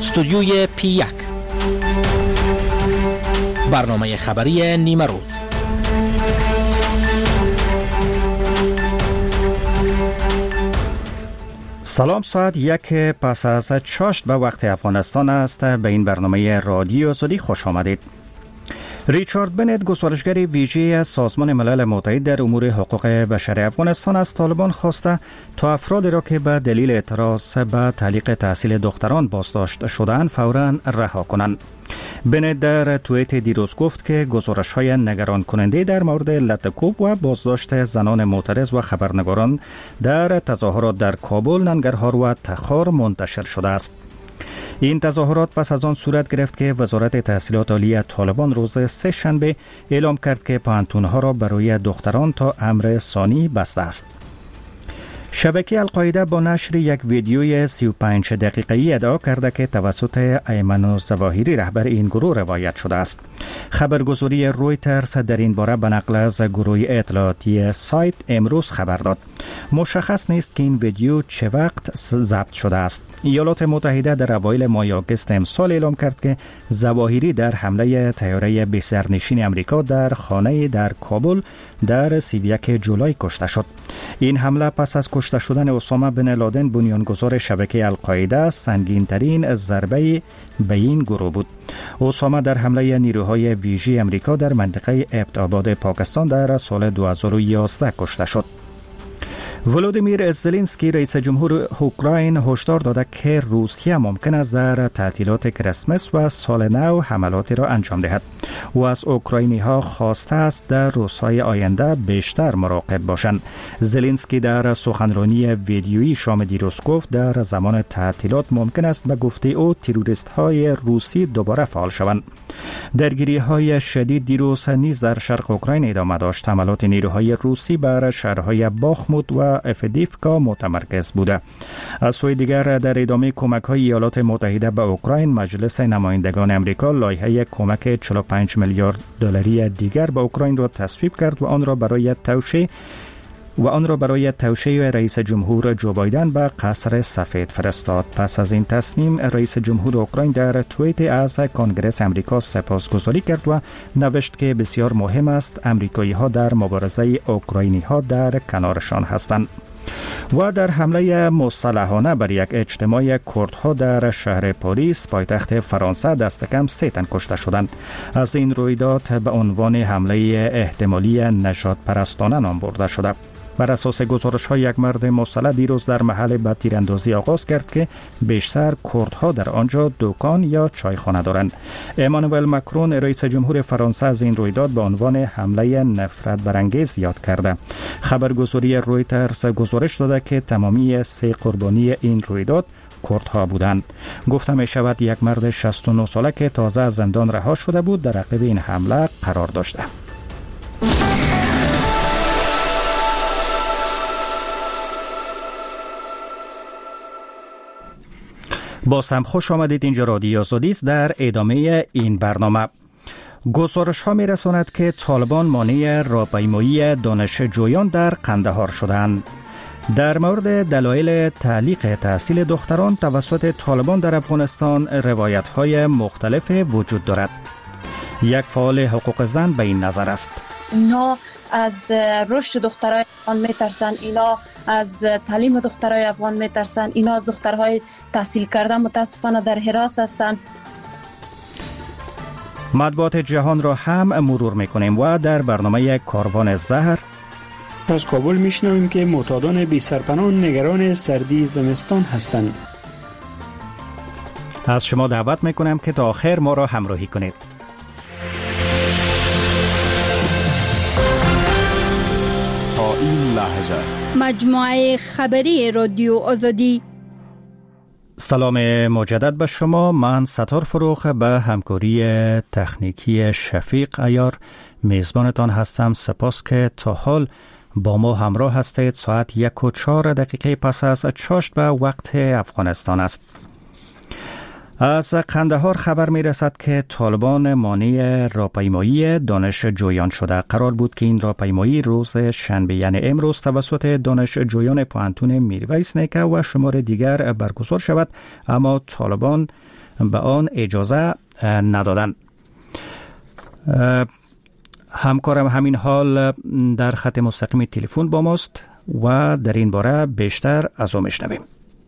استودیوی P1 برنامه خبری نیمه روز. سلام، ساعت 1 پس از چاشت به وقت افغانستان است. به این برنامه رادیو آزادی خوش آمدید. ریچارد بنت، گزارشگر ویژه سازمان ملل متحد در امور حقوق بشر افغانستان، از طالبان خواسته تا افرادی را که به دلیل اعتراض به تعلیق تحصیل دختران بازداشت شدند فوراً رها کنند. بنت در توییت دیروز گفت که گزارش‌های نگران کننده در مورد لطکوب و بازداشت زنان معترض و خبرنگاران در تظاهرات در کابل، ننگرهار و تخار منتشر شده است. این تظاهرات پس از آن صورت گرفت که وزارت تحصیلات عالی طالبان روز سه شنبه اعلام کرد که پوهنتون‌ها را برای دختران تا امر ثانی بسته است. شبکه القاعده با نشر یک ویدیوی 35 دقیقه‌ای ادعا کرده که توسط ایمن الظواهری رهبر این گروه روایت شده است. خبرگزاری رویترز در این باره به نقل از گروه اطلاعاتی سایت امروز خبر داد. مشخص نیست که این ویدیو چه وقت ضبط شده است. ایالات متحده در اوایل ماه آگوست امسال اعلام کرد که ظواهری در حمله طیاره بی‌سرنشین آمریکا در خانه در کابل در 31 جولای کشته شد. این حمله پس از کشته شدن اسامه بن لادن، بنیانگذار شبکه القاعده، سنگین‌ترین ضربه به این گروه بود. اسامه در حمله نیروهای ویژه آمریکا در منطقه ابت‌آباد پاکستان در سال 2011 کشته شد. ولودیمیر زلنسکی، رئیس جمهور اوکراین، هشدار داده که روسیه ممکن است در تعطیلات کریسمس و سال نو حملاتی را انجام دهد و از اوکراینی ها خواسته است در روزهای آینده بیشتر مراقب باشند. زلنسکی در سخنرانی ویدیویی شام دیروز گفت در زمان تعطیلات ممکن است به گفته او تروریست های روسی دوباره فعال شوند. درگیری های شدید دیروز نیز در شرق اوکراین ادامه داشت. حملات نیروهای روسی بر شهرهای باخموت و افدیفکا متمرکز بوده. از سوی دیگر در ادامه کمک های ایالات متحده به اوکراین، مجلس نمایندگان امریکا لایحه کمک 45 میلیارد دلاری دیگر به اوکراین را تصویب کرد و آن را برای توشیح رئیس جمهور جو بایدن به قصر سفید فرستاد. پس از این تصمیم، رئیس جمهور اوکراین در توییت از کنگره امریکا سپاسگزاری کرد و نوشت که بسیار مهم است امریکایی ها در مبارزه اوکراینی ها در کنارشان هستند. و در حمله مسلحانه بر یک اجتماع کردها در شهر پاریس، پایتخت فرانسه، دست کم 3 تن کشته شدند. از این رویداد به عنوان حمله احتمالی نژاد پرستانه نام برده شده. بر اساس گزارش‌های یک مرد مسلح دیروز در محل به تیراندازی آغاز کرد که بیشتر کردها در آنجا دکان یا چایخانه دارند. امانوئل مکرون، رئیس جمهور فرانسه، از این رویداد به عنوان حمله نفرت برانگیز یاد کرده. خبرگزاری رویترز گزارش داده که تمامی 3 قربانی این رویداد کردها بودند. گفته می شود یک مرد 69 ساله که تازه از زندان رها شده بود در عقب این حمله قرار داشته. باز هم خوش آمدید. اینجا رادیو آزادی است. در ادامه این برنامه گزارش ها می رساند که طالبان مانع راهپیمایی دانشجویان در قندهار شدند. در مورد دلایل تعلیق تحصیل دختران توسط طالبان در افغانستان روایت های مختلف وجود دارد. یک فعال حقوق زن به این نظر است: اینا از رشد دخترای افغان میترسن، اینا از تعلیم دخترای افغان میترسن، اینا از دخترهای تحصیل کرده متاسفانه در حراس هستند. مطبوعات جهان را هم مرور میکنیم و در برنامه کاروان زهر از کابل میشنویم که معتادان بی سرپناه نگران سردی زمستان هستند. از شما دعوت میکنم که تا آخر ما را همراهی کنید. تا این لحظه مجموعه خبری رادیو آزادی. سلام مجدد به شما. من ستار فروخ به همکاری تکنیکی شفیق عیار میزبانتان هستم. سپاس که تا حال با ما همراه هستید. ساعت 1:04 پس از چاشت به وقت افغانستان است. از قندهار خبر می رسد که طالبان مانع راهپیمایی دانشجویان شده. قرار بود که این راهپیمایی روز شنبه یعنی امروز توسط دانشجویان پوهنتون میرویس نیکه و شمار دیگر برگزار شود، اما طالبان به آن اجازه ندادند. همکارم همین حال در خط مستقیم تلفن با ماست و در این باره بیشتر از او میشنویم.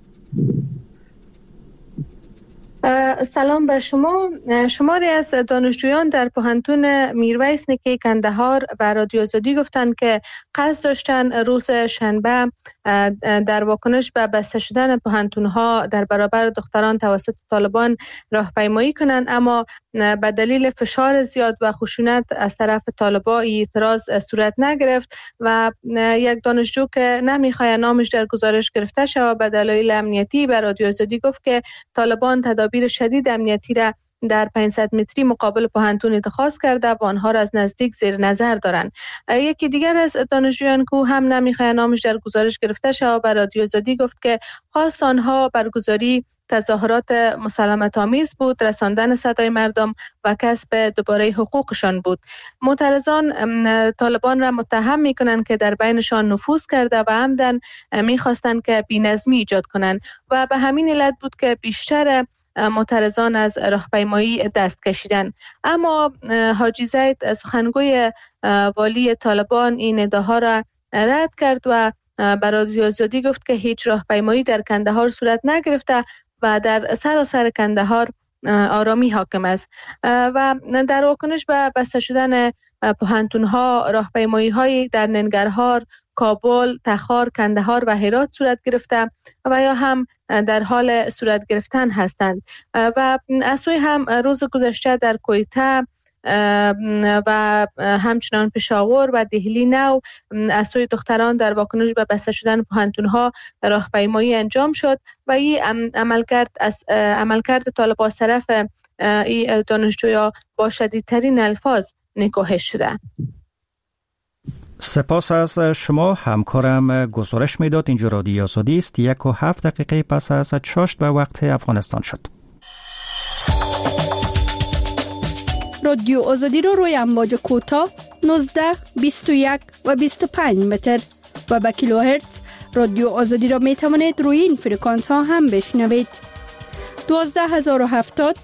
سلام به شما. شماری از دانشجویان در پوهنتون میرویس نیکه کندهار به رادیو آزادی گفتند که قصد داشتن روز شنبه در واکنش به بسته شدن پوهنتون‌ها در برابر دختران توسط طالبان راهپیمایی کنند، اما به دلیل فشار زیاد و خشونت از طرف طالبان اعتراض صورت نگرفت و یک دانشجو که نمیخواد نامش در گزارش گرفته شود به دلایل امنیتی به رادیو آزادی گفت که طالبان تدابیر شدید امنیتی را در 500 متری مقابل پوهنتون اتخاذ کرده و آنها را از نزدیک زیر نظر دارند. یکی دیگر از دانشجویان که هم نمیخواد نامش در گزارش گرفته شود به رادیو آزادی گفت که خواست آنها برگزاری تظاهرات مسالمت آمیز بود، رساندن صدای مردم و کسب دوباره حقوقشان بود. معترضان طالبان را متهم میکنند که در بینشان نفوذ کرده و عمدن میخواستند که بی‌نظمی ایجاد کنند و به همین علت بود که بیشتر معترضان از راهپیمایی دست کشیدند. اما حاجی زید سخنگوی والی طالبان این ادعاها را رد کرد و به رادیو آزادی گفت که هیچ راهپیمایی در کندهار صورت نگرفته و در سراسر کندهار آرامی حاکم است. و در واکنش به بسته شدن پوهنتون‌ها راهپیمایی‌های در ننگرهار، کابل، تخار، کندهار و هرات صورت گرفته و یا هم در حال صورت گرفتن هستند و از سوی هم روز گذشته در کویته و همچنان پشاور و دهلی نو از سوی دختران در واکنش به بسته شدن پوهنتون‌ها راهپیمایی انجام شد و این عملکرد طالبان از طرف دانشجویا با شدیدترین الفاظ نکوهش شده. سپاس از شما. همکارم گزارش میداد. اینجا رادیو آزادی است. 1:07 دقیقه پس از چاشت به وقت افغانستان شد. رادیو آزادی رو روی امواج کوتاه 19، 21 و 25 متر و به کیلوهرتز رادیو آزادی را می توانید روی این فرکانس ها هم بشنوید. 12070،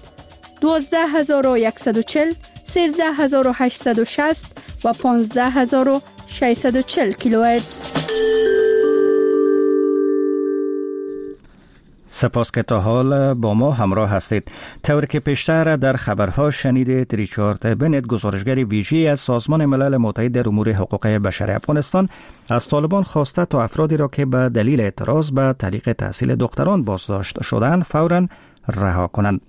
12140، 13860 و 15640 کیلوهرتز. سپاس که تا حال با ما همراه هستید. طوری که پیشتر در خبرها شنیدید، ریچارد بنت گزارشگر ویژه از سازمان ملل متحد در امور حقوق بشر افغانستان از طالبان خواسته تا افرادی را که به دلیل اعتراض به تعلیق تحصیل دختران بازداشت شدند فوراً رها کنند.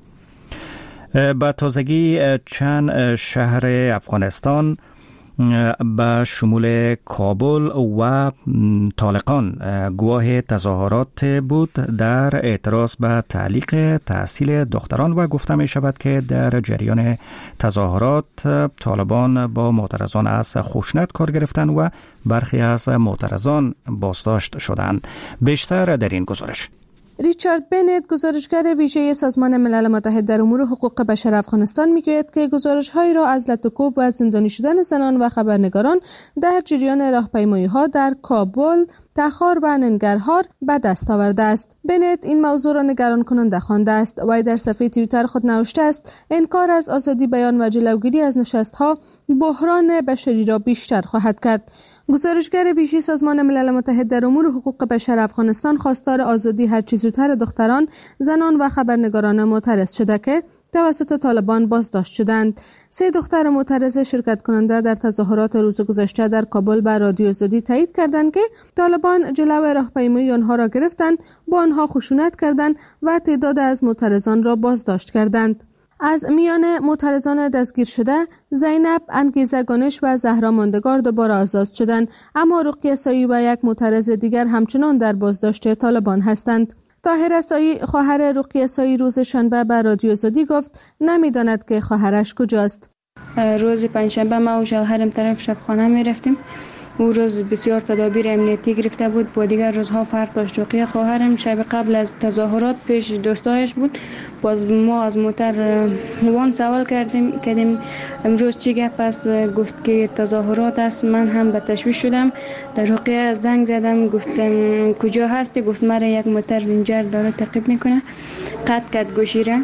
به تازگی چند شهر افغانستان به شمول کابل و طالقان گواه تظاهرات بود در اعتراض به تعلیق تحصیل دختران و گفته می شود که در جریان تظاهرات طالبان با معترضان از خشونت کار گرفتند و برخی از معترضان بازداشت شدند. بیشتر در این گزارش. ریچارد بنت گزارشگر ویژه سازمان ملل متحد در امور حقوق بشر افغانستان میگوید که گزارش‌هایی را از لطوکوب و زندانی شدن زنان و خبرنگاران در جریان راهپیمایی‌ها در کابل، تخار و ننگرهار به دست آورده است. بنت این موضوع را نگران کننده خوانده است و در صفحه توییتر خود نوشته است: انکار از آزادی بیان و جلوگیری از نشست‌ها بحران بشری را بیشتر خواهد کرد. گزارشگر ویژه سازمان ملل متحد در امور حقوق بشر افغانستان خواستار آزادی هرچه زودتر دختران، زنان و خبرنگاران معترض شده که توسط طالبان بازداشت شدند. 3 دختر معترض شرکت کننده در تظاهرات روز گذشته در کابل به رادیو آزادی تایید کردند که طالبان جلوی راهپیمایی آنها را گرفتند، با آنها خشونت کردند و تعداد از معترضان را بازداشت کردند. از میان معترضان دستگیر شده، زینب، انگیزه گانش و زهرا ماندگار دوباره آزاد شدند، اما رقیه سایی و یک معترض دیگر همچنان در بازداشت طالبان هستند. طاهره سایی، خواهر رقیه سایی، روز شنبه به رادیو آزادی گفت نمیداند که خواهرش کجاست. روز پنجشنبه ما و شوهرم طرف شفاخانه می رفتیم او روز بسیار تدابیر امنیتی گرفته بود، با دیگر روزها فرق داشت. رقیه خواهرم شب قبل از تظاهرات پیش دوستایش بود. باز ما از موتر وان سوال کردیم امروز چی گپ است؟ گفت که تظاهرات است. من هم به تشویش شدم. در رقیه زنگ زدم، گفتم کجا هستی؟ گفت مرا یک موتر رنجر داره تعقیب میکنه. قطع گوشی را.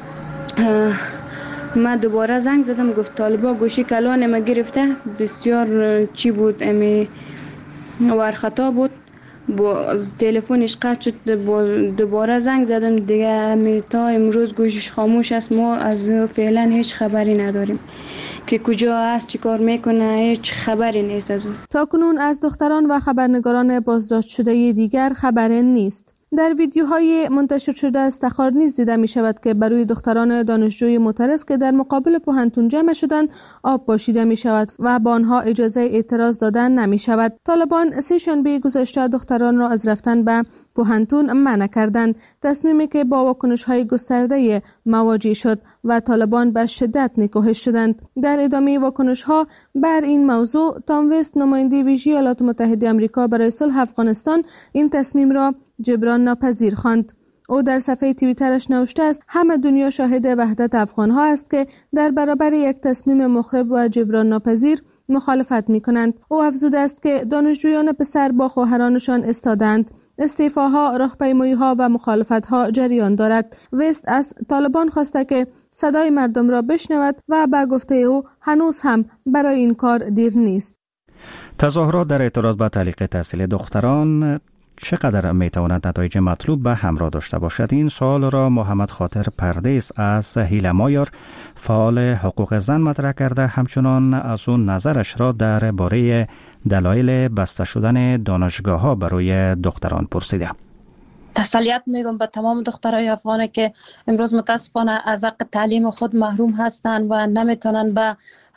من دوباره زنگ زدم، گفت طالبا گوشی کلان ما گرفته. بسیار چی بود، امی ورخطا بود. با تلفنش قطع شد. دوباره زنگ زدم دیگه، تا امروز گوشیش خاموش است. ما از فعلا هیچ خبری نداریم که کجا است، چی کار میکنه، هیچ خبری نیست از او. تاکنون از دختران و خبرنگاران بازداشت شده دیگر خبری نیست. در ویدیوهای منتشر شده استخار نیز دیده می شود که بروی دختران دانشجوی معترض که در مقابل پوهنتون جمع شدند آب پاشیده می شود و با آنها اجازه اعتراض دادن نمی شود. طالبان سه شنبه گذشته دختران را از رفتن به پوهنتون منع کردند، تصمیمی که با واکنش‌های گسترده مواجه شد و طالبان به شدت نکوهش شدند. در ادامه واکنش‌ها بر این موضوع، تام وست، نماینده ویژه ایالات متحده آمریکا برای صلح افغانستان، این تصمیم را جبران ناپذیر خواند. او در صفحه توییترش نوشته است: همه دنیا شاهد وحدت افغان‌ها است که در برابر یک تصمیم مخرب و جبران ناپذیر مخالفت می‌کنند. او افزوده است که دانشجویان پسر با خواهرانشان استادند. استعفاها، راهپیمایی‌ها و مخالفت‌ها جریان دارد. وست از طالبان خواسته که صدای مردم را بشنود و به گفته او هنوز هم برای این کار دیر نیست. تظاهرات در اعتراض به تعلیق تحصیل دختران چقدر میتواند نتایج مطلوب به همراه داشته باشد؟ این سوال را محمد خاطر پردیس از هیله مایار، فعال حقوق زن، مطرح کرده. همچنان از اون نظرش را درباره دلایل بسته شدن دانشگاه‌ها برای دختران پرسیده. تسلیت میگم به تمام دخترای افغان که امروز متاسفانه از حق تعلیم خود محروم هستند و نمیتونن به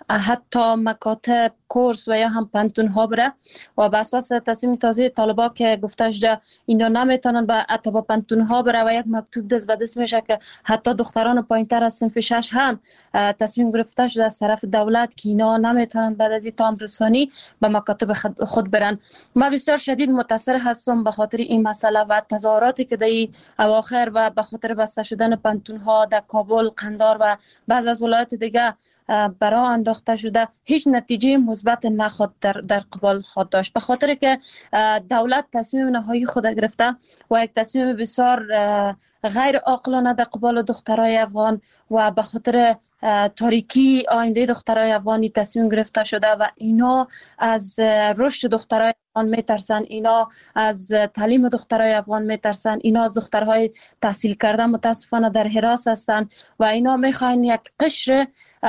حتی مکاتب، کورس و یا هم پانتون ها بره و به اساس تصمیم تازه طالبا که گفته شده اینا نمیتونن به حتی با پانتون ها بره و یک مکتوب دست به دست میشه که حتی دختران پایینتر از صنف 6 هم تصمیم گرفته شده از طرف دولت که اینا نمیتونن بعد از این تام رسانی به مکاتب خود برن. ما بسیار شدید متاثر هستم به خاطر این مسئله و تظاهراتی که در اواخر و به خاطر بسته شدن پانتون ها در کابل، قندار و بعض از ولایات دیگه برای انداخته شده، هیچ نتیجه مثبت نخواد در قبال خود داشت، به خاطر که دولت تصمیم نهایی خود گرفته و یک تصمیم بسیار غیر عاقلانه در قبال دخترای افغان و به خاطر تاریکی آینده دخترای افغانی تصمیم گرفته شده و اینا از رشد دخترای افغان میترسن، اینا از تعلیم دخترای افغان میترسن، اینا از دخترهای تحصیل کرده متاسفانه در حراس هستند و اینا میخواین یک قشر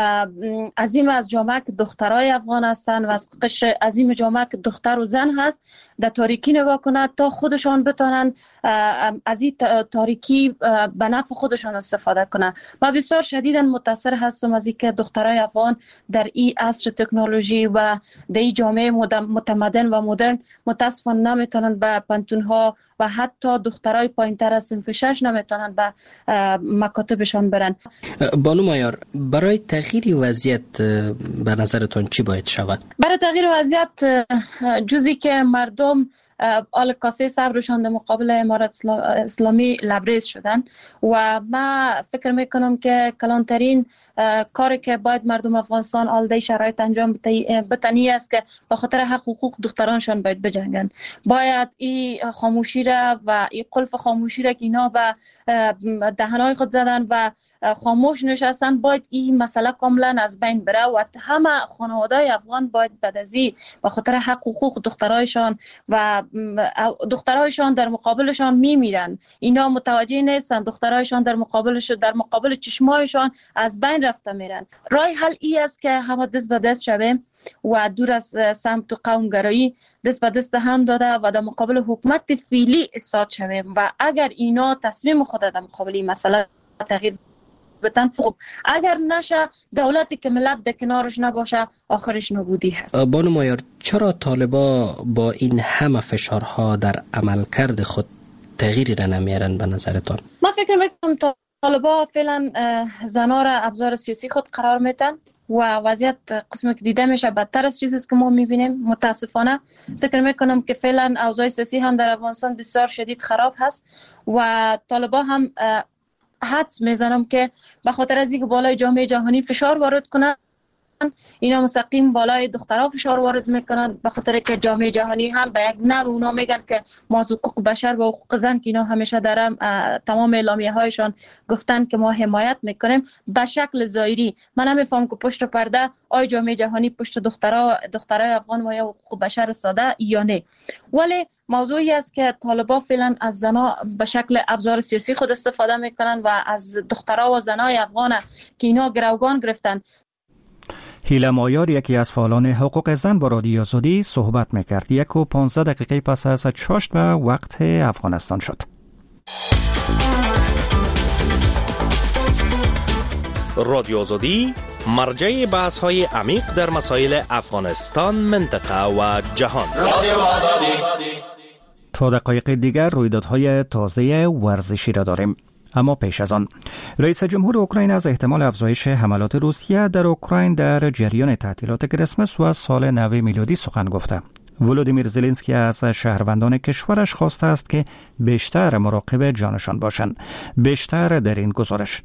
عظیم از جامعه که دخترای افغان هستند و از قشر عظیم جامعه که دختر و زن هست در تاریکی نگاه کنند تا خودشان بتانند از این تاریکی به نفع خودشان استفاده کنند. من بسیار شدیداً متاثر هستم از اینکه دخترای افغان در این عصر تکنولوژی و در این جامعه متمدن و مدرن متاسفانه نمیتونن به پانتون ها و حتی دخترای پایینتر از صنف 6 نمیتونن به مکاتبشان برن. بانو مایار، برای تغییر وضعیت به نظرتون چی باید شود؟ برای تغییر وضعیت جزی که مردم آل کاسه صبرشان در مقابل امارت اسلامی لبریز شدن و ما فکر میکنم که کلانترین کاری که باید مردم افغانستان آلده شرایط انجام بتنی است که به خاطر حقوق دخترانشان باید بجنگن. باید این خاموشی را و این قلف خاموشی را که اینا به دهنهای خود زدن و خاموش نشستن باید این مسئله کاملا از بین بره و همه خانواده‌های افغان باید بعد از این به خاطر حقوق دخترایشان و دخترایشان در مقابلشان میمیرن، اینا متوجه نیستن، دخترایشان در مقابل چشمایشان از بین رفته میرن. راه حل ای است که همه دست به دست شویم و دور از سمت قومگرایی دست به دست هم داده و در مقابل حکومت فعلی ایستاد شویم و اگر اینا تصمیم خود در مقابل این مسئله تغییر بتن خوب، اگر نشه دولتی که ملت در کنارش نباشه آخرش نابودی هست. بانو مایار، چرا طالبا با این همه فشارها در عملکرد خود تغییری را نمیارن به نظرتان؟ من فکر میکنم طالبا فعلا زنا را ابزار سیاسی خود قرار میدن و وضعیت قسمی که دیده میشه بدتر از چیزی که ما میبینیم. متاسفانه فکر میکنم که فعلا اوضاع سیاسی هم در افغانستان بسیار شدید خراب هست و طالبان هم حدس میزنم که به خاطر از اینکه بالای جامعه جهانی فشار وارد کنن، اینا مستقیم بالای دخترها فشار وارد میکنن، به خاطر که جامعه جهانی هم به یک نوع اونا میگن که ما از حقوق بشر و حقوق زن که اینا همیشه در تمام اعلامیه هایشان گفتن که ما حمایت میکنیم، به شکل ظاهری من نمیفهم که پشت پرده آی جامعه جهانی پشت دخترای افغان و یا حقوق بشر ساده یا نه. ولی موضوعی است که طالبان فعلا از زنا به شکل ابزار سیاسی خود استفاده میکنن و از دخترها و زنای افغان که اینا گروگان گرفتن. هیله مایار یکی از فعالان حقوق زن با رادیو آزادی صحبت میکرد. 1:15 پس از چاشت به وقت افغانستان شد. رادیو آزادی مرجع بحث های عمیق در مسائل افغانستان، منطقه و جهان. رادیو آزادی. تا دقایق دیگر رویدادهای تازه ورزشی را داریم. اما پیش از آن رئیس جمهور اوکراین از احتمال افزایش حملات روسیه در اوکراین در جریان تعطیلات کریسمس و سال نو میلادی سخن گفته. ولودیمیر زلنسکی از شهروندان کشورش خواسته است که بیشتر مراقب جانشان باشند. بیشتر در این گزارش.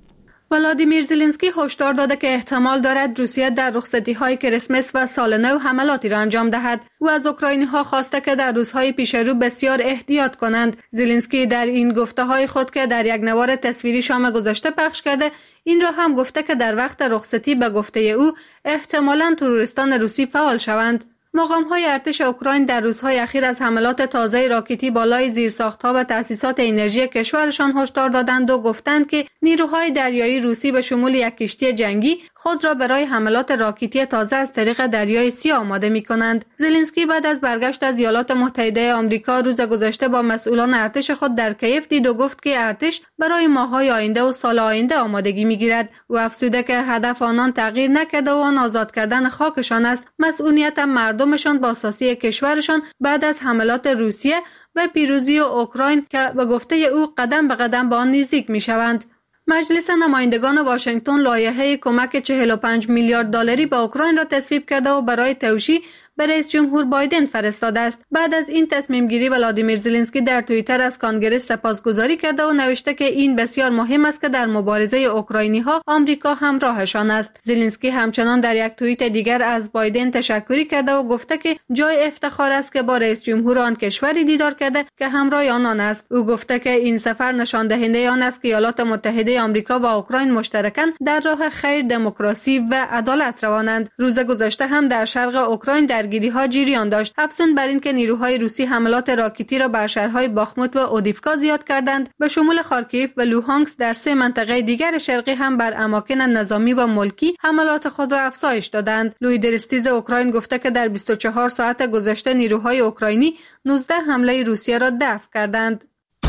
ولادیمیر زلنسکی هشدار داده که احتمال دارد روسیه در رخصتی‌های کریسمس و سال نو حملاتی را انجام دهد. او از اوکراینی‌ها خواسته که در روزهای پیش رو بسیار احتیاط کنند. زلنسکی در این گفته‌های خود که در یک نوار تصویری شام گذشته پخش کرده، این را هم گفته که در وقت رخصتی به گفته او احتمالاً تروریستان روسی فعال شوند. مقام‌های ارتش اوکراین در روزهای اخیر از حملات تازه راکتی بالای زیرساخت‌ها و تأسیسات انرژی کشورشان هشدار دادند و گفتند که نیروهای دریایی روسی به شمول یک کشتی جنگی خود را برای حملات راکتی تازه از طریق دریای سیاه آماده می‌کنند. زلنسکی بعد از برگشت از ایالات متحده آمریکا روز گذشته با مسئولان ارتش خود در کیف دید و گفت که ارتش برای ماه‌های آینده و سال آینده آمادگی می‌گیرد. او افزوده که هدف آنان تغییر نکرده و آن آزاد کردن خاکشان است. مسئولیت مردمشان با اساسی کشورشان بعد از حملات روسیه و پیروزی اوکراین که به گفته او قدم به قدم به آن نزدیک می‌شوند. مجلس نمایندگان واشنگتن لایحه کمک 45 میلیارد دلاری به اوکراین را تصویب کرده و برای توشیح به رئیس جمهور بایدن فرستاده است. بعد از این تصمیم گیری ولادیمیر زلنسکی در توییتر از کنگره سپاسگزاری کرده و نوشته که این بسیار مهم است که در مبارزه اوکراینی ها آمریکا همراهشان است. زلنسکی همچنان در یک توییت دیگر از بایدن تشکری کرده و گفته که جای افتخار است که با رئیس جمهور آن کشوری دیدار کرده که همراه آنان است. او گفته که این سفر نشان دهنده آن است که ایالات متحده آمریکا و اوکراین مشترکاً در راه خیر، دموکراسی و عدالت روانند. روز گذشته هم در شرق اوکراین درگیری‌ها جریان داشت. افزون بر این که نیروهای روسی حملات راکتی را بر شهرهای باخموت و اودیفکا زیاد کردند، به شمول خارکیف و لوهانسک در 3 منطقه دیگر شرقی هم بر اماکن نظامی و ملکی حملات خود را افزایش دادند. لوی درستیز اوکراین گفته که در 24 ساعت گذشته نیروهای اوکراینی 19 حمله روسیه را دفع کردند.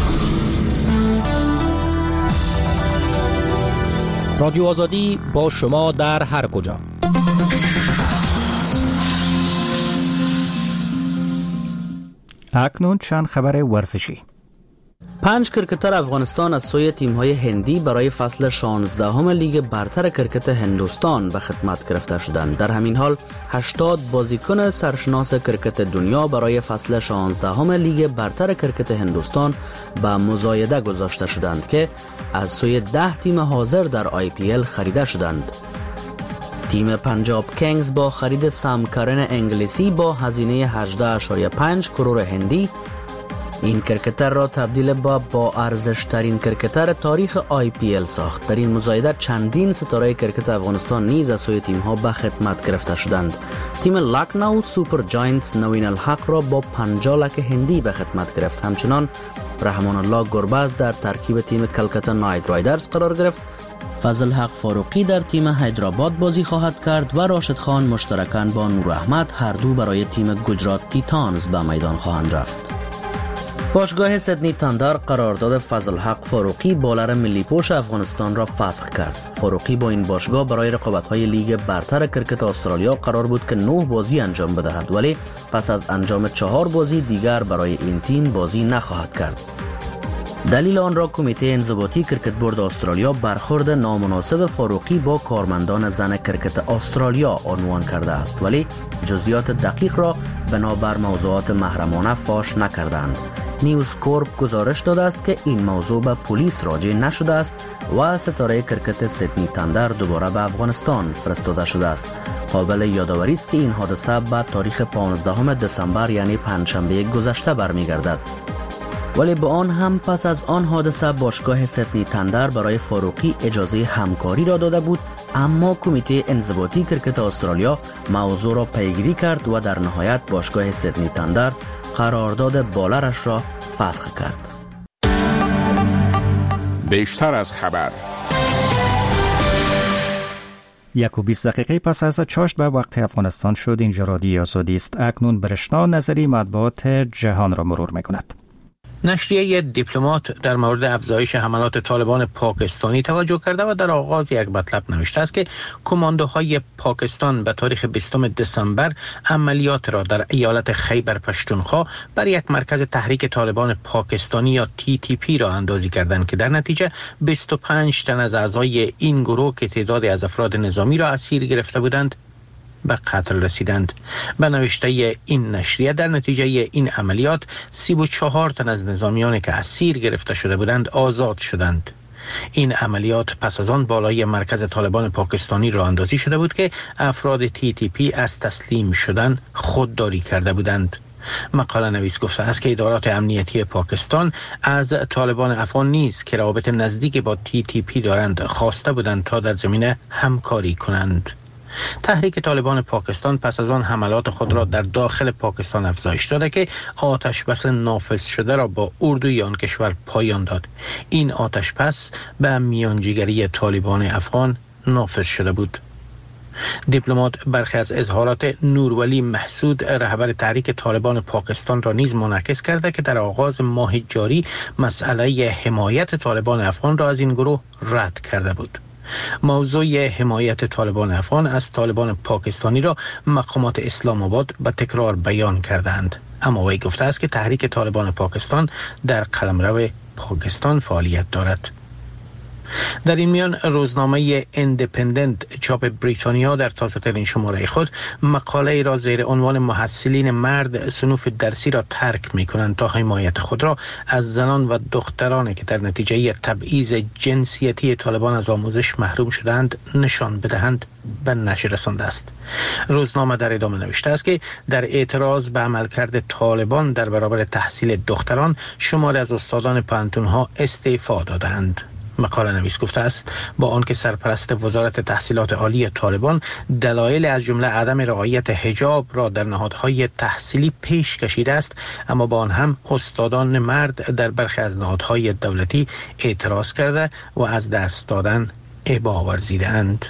رادیو آزادی با شما در هر کجا. اکنون چند خبر ورزشی. 5 کرکتر افغانستان از سوی تیم‌های هندی برای فصل 16 لیگ برتر کرکت هندوستان به خدمت گرفته شدند. در همین حال 80 بازیکن سرشناس کرکت دنیا برای فصل 16 لیگ برتر کرکت هندوستان به مزایده گذاشته شدند که از سوی 10 تیم حاضر در IPL خریده شدند. تیم پنجاب کینگز با خرید سام کارن انگلیسی با هزینه 18.5 کرور هندی این کرکتر را تبدیل با ارزشترین کرکتر تاریخ IPL ساخت. در این مزایده چندین ستاره کرکت افغانستان نیز از سوی تیم‌ها به خدمت گرفته شدند. تیم لکنو سوپر جاینتس نوین الحق را با 50 لک هندی به خدمت گرفت. همچنان رحمان الله گربز در ترکیب تیم کلکتا نایت رایدرز قرار گرفت. فضل حق فاروقی در تیم حیدرآباد بازی خواهد کرد و راشد خان مشترکاً با نور احمد هر دو برای تیم گجرات تیتانز به میدان خواهند رفت. باشگاه سیدنی تاندر قرارداد فضل حق فاروقی بالر ملی پوش افغانستان را فسخ کرد. فاروقی با این باشگاه برای رقابت‌های لیگ برتر کرکت استرالیا قرار بود که 9 بازی انجام بدهد، ولی پس از انجام 4 بازی دیگر برای این تیم بازی نخواهد کرد. دلیل آن را کمیته انضباطی کرکت بورد استرالیا برخورد نامناسب فاروقی با کارمندان زن کرکت استرالیا عنوان کرده است، ولی جزئیات دقیق را بنابر موضوعات محرمانه فاش نکردند. نیوز کورپ گزارش داده است که این موضوع به پلیس راجع نشده است و ستاره کرکت سیدنی تندر دوباره به افغانستان فرستاده شده است. قابل یادآوری است که این حادثه به تاریخ 15 دسامبر یعنی پنجشنبه گذشته برمیگردد. ولی با آن هم پس از آن حادثه باشگاه سیدنی تندر برای فاروقی اجازه همکاری را داده بود، اما کمیته انضباطی کرکت استرالیا موضوع را پیگیری کرد و در نهایت باشگاه سیدنی تندر قرارداد بالرش را فسخ کرد. بیشتر از خبر 21 دقیقه پس از چاشت به وقت افغانستان شد. اینجا رادیو آزادی است. اکنون برشنا نظری مطبوعات جهان را مرور می‌کند. نشریه دیپلمات در مورد افزایش حملات طالبان پاکستانی توجه کرده و در آغاز یک مطلب نوشته است که کماندوهای پاکستان به تاریخ 20 دسامبر عملیات را در ایالت خیبر پشتونخوا بر یک مرکز تحریک طالبان پاکستانی یا TTP را اندازی کردند که در نتیجه 25 تن از اعضای این گروه که تعدادی از افراد نظامی را اسیر گرفته بودند به قتل رسیدند. به نوشته این نشریه در نتیجه این عملیات 34 تن از نظامیانی که اسیر گرفته شده بودند آزاد شدند. این عملیات پس از آن بالای مرکز طالبان پاکستانی راه اندازی شده بود که افراد TTP از تسلیم شدن خودداری کرده بودند. مقاله نویس گفته است که ادارات امنیتی پاکستان از طالبان افغان نیز که روابط نزدیک با TTP دارند خواسته بودند تا در زمینه همکاری کنند. تحریک طالبان پاکستان پس از آن حملات خود را در داخل پاکستان افزایش داده که آتش بس نافذ شده را با اردوی آن کشور پایان داد. این آتش بس به میانجیگری طالبان افغان نافذ شده بود. دیپلمات برخی از اظهارات نورولی محسود رهبر تحریک طالبان پاکستان را نیز منعکس کرده که در آغاز ماه جاری مسئله حمایت طالبان افغان را از این گروه رد کرده بود. موضوع حمایت طالبان افغان از طالبان پاکستانی را مقامات اسلام آباد به تکرار بیان کردند، اما وی گفته است که تحریک طالبان پاکستان در قلمرو پاکستان فعالیت دارد. در این میان روزنامه اندپندنت چاپ بریتانیا در تازه‌ترین شماره خود مقاله ای را زیر عنوان محصلین مرد صنوف درسی را ترک می‌کنند تا حمایت خود را از زنان و دخترانی که در نتیجه تبعیض جنسیتی طالبان از آموزش محروم شدند نشان بدهند به نشر رسانده است. روزنامه در ادامه نوشته است که در اعتراض به عملکرد طالبان در برابر تحصیل دختران شماری از استادان پانتون‌ها استعفا دادند. مقاله نویس گفته است با آنکه سرپرست وزارت تحصیلات عالی طالبان دلایل از جمله عدم رعایت حجاب را در نهادهای تحصیلی پیش کشیده است، اما با آن هم استادان مرد در برخی از نهادهای دولتی اعتراض کرده و از درس دادن ابا ورزیدند.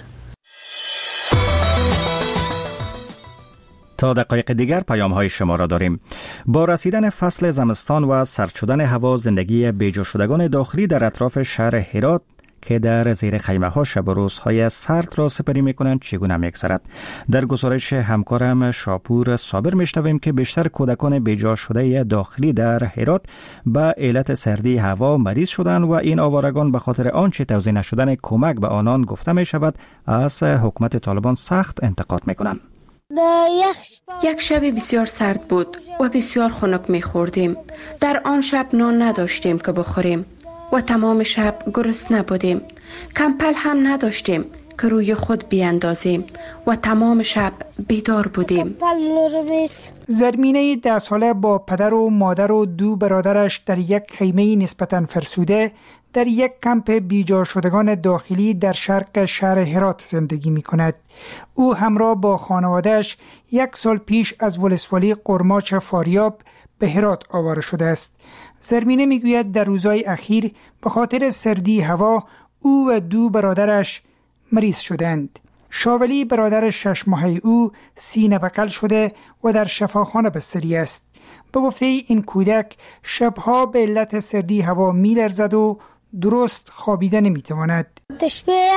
تا دقایق دیگر پیام های شما را داریم. با رسیدن فصل زمستان و سرد شدن هوا، زندگی بیجا شدگان داخلی در اطراف شهر هرات که در زیر خیمه ها شب و روزهای سرد را سپری می کنند چگونه می‌گذرد؟ در گزارش همکارم شاپور صابر می‌شنویم که بیشتر کودکان بیجا شده داخلی در هرات به علت سردی هوا مریض شدند و این آوارگان به خاطر آنچه توزیع نشدن کمک به آنان گفته می شود از حکومت طالبان سخت انتقاد می کنند. یک شب بسیار سرد بود و بسیار خنک می خوردیم. در آن شب نان نداشتیم که بخوریم و تمام شب گرسنه بودیم. کمپل هم نداشتیم که روی خود بیاندازیم و تمام شب بیدار بودیم. زرمینه 10 ساله با پدر و مادر و 2 برادرش در یک خیمه نسبتاً فرسوده در یک کمپ بیجا شدگان داخلی در شرق شهر هرات زندگی می کند. او همراه با خانوادهش 1 سال پیش از ولسوالی قرماچ فاریاب به هرات آواره شده است. زرمینه می گوید در روزهای اخیر به خاطر سردی هوا او و 2 برادرش مریض شدند. شاولی برادر 6 ماهه او سینه بکل شده و در شفاخانه بستری است. به گفته این کودک شبها به علت سردی هوا می لرزد و درست خوابیده نمی تواند.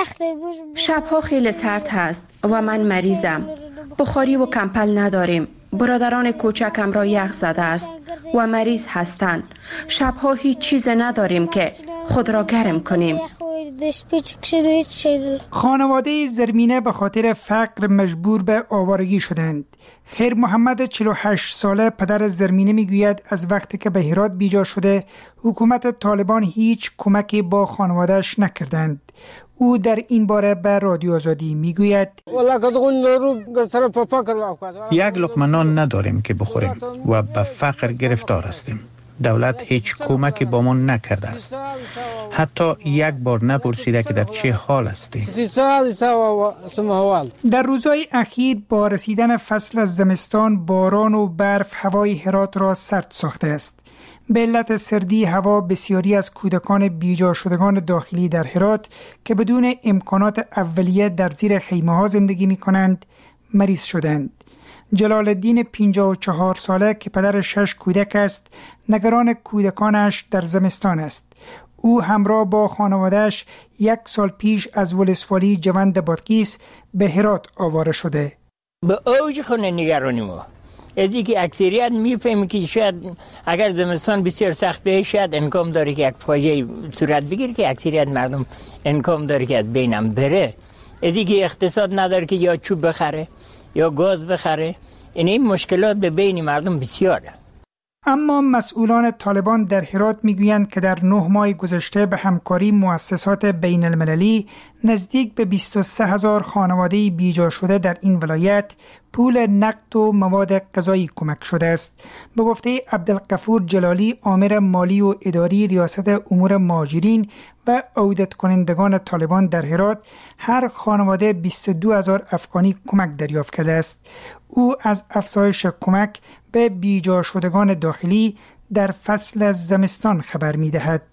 شبها خیلی سرد هست و من مریضم. بخاری و کمپل نداریم. برادران کوچکم را یخ زده است و مریض هستند. شبها هیچ چیز نداریم که خود را گرم کنیم. خانواده زرمینه به خاطر فقر مجبور به آوارگی شدند. خیر محمد 48 ساله پدر زرمینه میگوید از وقتی که به هرات بیجا شده حکومت طالبان هیچ کمکی با خانوادهش نکردند. او در این باره به رادیو آزادی میگوید یک لقمه نان نداریم که بخوریم و به فقر گرفتار هستیم. دولت هیچ کمکی با ما نکرده است. حتی یک بار نپرسیده که در چه حال هستیم. در روزهای اخیر با رسیدن فصل زمستان باران و برف هوای هرات را سرد ساخته است. به علت سردی هوا بسیاری از کودکان بیجا شدگان داخلی در هرات که بدون امکانات اولیه در زیر خیمه ها زندگی می کنند مریض شدند. جلال الدین 54 ساله که پدر 6 کودک است نگران کودکانش در زمستان است. او همراه با خانواده‌اش 1 سال پیش از ولسوالی جوند بادغیس به هرات آواره شده. به اوج خونه نگرانیم ما از اینکه اکثریت میفهمی که شاید اگر زمستان بسیار سخت بشه شاید امکان داره که یک فاجعه صورت بگیره که اکثریت مردم امکان داره که از بینم بره. از اینکه اقتصاد نداره که یا چوب بخره یا گاز بخره. این مشکلات به بین مردم بسیاره. اما مسئولان طالبان در هرات میگویند که در 9 ماه گذشته به همکاری مؤسسات بین المللی نزدیک به 23,000 خانواده بیجا شده در این ولایت پول نقد و مواد غذایی کمک شده است. به گفته عبدالغفور جلالی آمر مالی و اداری ریاست امور مهاجرین و عودت کنندگان طالبان در هرات هر خانواده 22,000 افغانی کمک دریافت کرده است. او از افزایش کمک به بیجا شدگان داخلی در فصل زمستان خبر می دهد.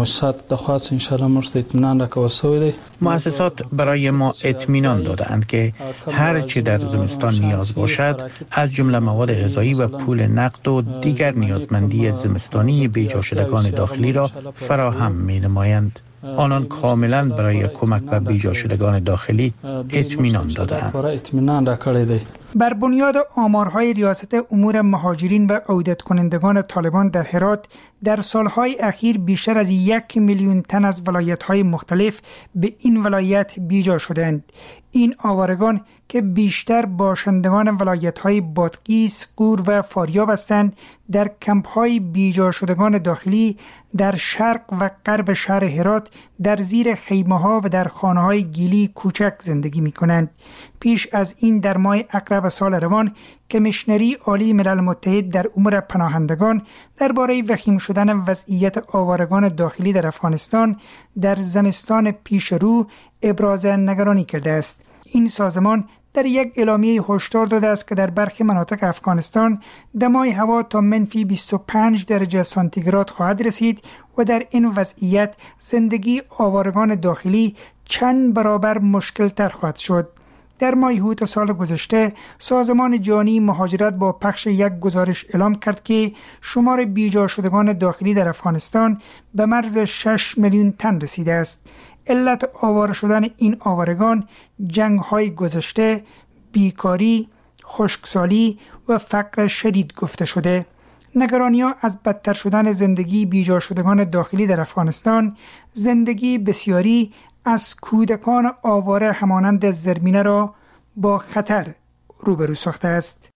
مؤسسات برای ما اطمینان دادند که هر چی در زمستان نیاز باشد از جمله مواد غذایی و پول نقد و دیگر نیازمندی زمستانی بیجا شدگان داخلی را فراهم می نمایند. آنان کاملا برای کمک به بیجا شدگان داخلی اطمینان دادند. بر بنیاد آمارهای ریاست امور مهاجرین و عودت کنندگان طالبان در هرات در سالهای اخیر بیشتر از 1 میلیون تن از ولایت‌های مختلف به این ولایت بیجا شدند. این آوارگان که بیشتر باشندگان ولایت‌های بادغیس، غور و فاریاب هستند در کمپ‌های بیجا شدگان داخلی در شرق و غرب شهر هرات در زیر خیمه‌ها و در خانه‌های گیلی کوچک زندگی می‌کنند. پیش از این در ماه اکرب سال روان کمیشنری عالی ملل متحد در امور پناهندگان درباره وخیم شدن وضعیت آوارگان داخلی در افغانستان در زمستان پیش رو ابراز نگرانی کرده است. این سازمان در یک اعلامیه هشدار داده است که در برخی مناطق افغانستان دمای هوا تا منفی 25 درجه سانتیگراد خواهد رسید و در این وضعیت زندگی آوارگان داخلی چند برابر مشکل تر خواهد شد. در ماه اوت سال گذشته سازمان جهانی مهاجرت با پخش یک گزارش اعلام کرد که شمار بیجا شدگان داخلی در افغانستان به مرز 6 میلیون تن رسیده است. علت آواره شدن این آوارگان جنگ‌های گذشته، بیکاری، خشکسالی و فقر شدید گفته شده. نگرانی‌ها از بدتر شدن زندگی بیجا شدگان داخلی در افغانستان، زندگی بسیاری از کودکان آواره همانند زرمینه را با خطر روبرو ساخته است.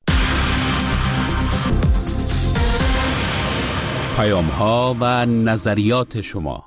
پیام‌ها و نظریات شما.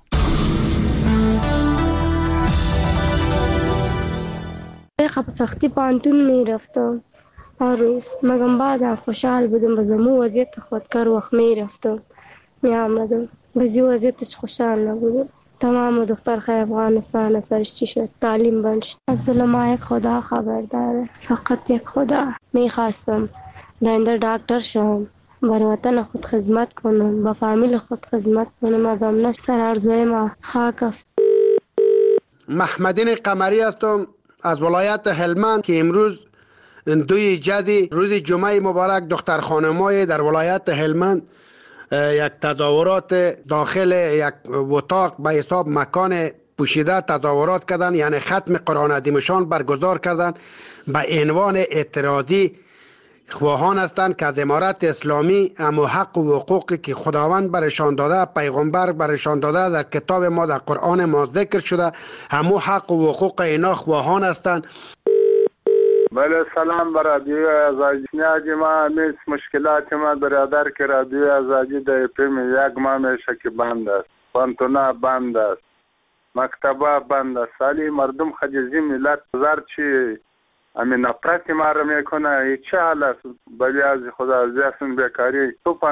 خب سختی پانتون می رفتم هر روز، مگم بعضا خوشحال بودم بزمو وضعیت خودکار وقت می رفتم می آمدم بزی وضعیتش خوشحال نبودم. تمام دختر خیلی افغانستان سرش چی شد؟ تعلیم بند شد. از ظلم یک خدا خبر داره، فقط یک خدا. می خواستم در دکتر شم، بر وطن خود خدمت کنم، با فامیل خود خدمت کنم، ازم نشد. سر ارزوی ما خاک. محمدین قمری هستم از ولایت هلمند که امروز 2 جدی روز جمعه مبارک دختر خانمای در ولایت هلمند یک تظاهرات داخل یک اتاق به حساب مکان پوشیده تظاهرات کردن، یعنی ختم قرآن دمشان برگزار کردن به عنوان اعتراضی خواهان هستند که از امارت اسلامی همو حق و حقوقی که خداوند برشان داده، پیغمبر برشان داده، در کتاب ما در قرآن ما ذکر شده، همو حق و حقوق اینا خواهان هستند. بله سلام بر رادیو آزادی. نیازی ما نیست مشکلات ما برادر که رادیو آزادی در پیم یک ماه میشه که بند است، پانتونا بند است، مکتبه بند است. سالی مردم خجزی ملت زر چی همین نفرت ما رو میکنه. چه حال است؟ بلی از خدا زیستون بیکاری تو